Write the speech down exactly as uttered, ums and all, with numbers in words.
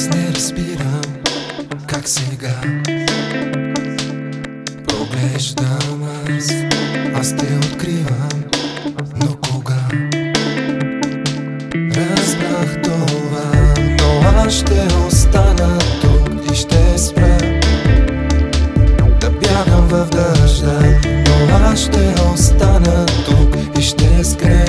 Аз не разбирам как сега поглеждам аз, аз те откривам, но кога разбрах това, но аз ще остана тук и ще спра да бягам в дъжда, но аз ще остана тук и ще скря